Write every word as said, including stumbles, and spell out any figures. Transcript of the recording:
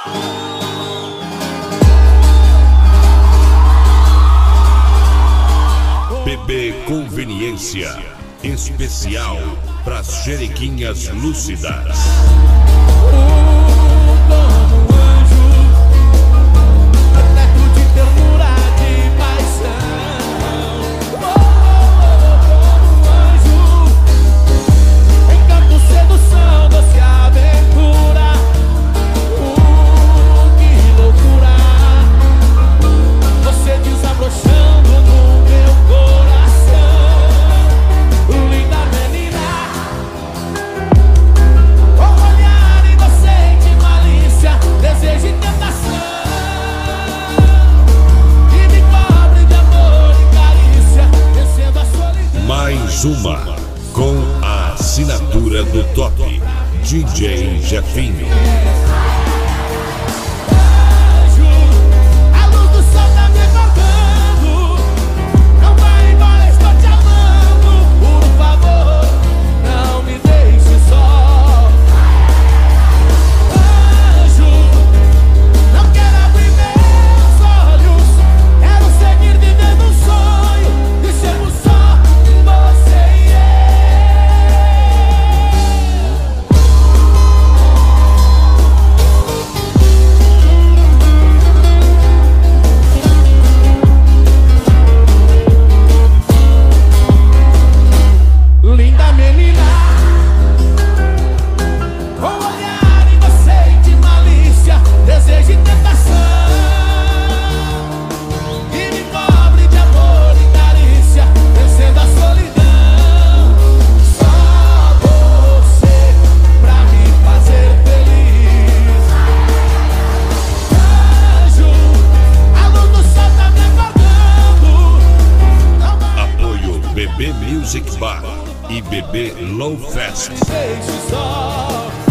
B B Conveniência, especial pras xerequinhas lúcidas. Mais uma, com a assinatura do top, D J Jefinho. B B Music Bar e B B Low Fest.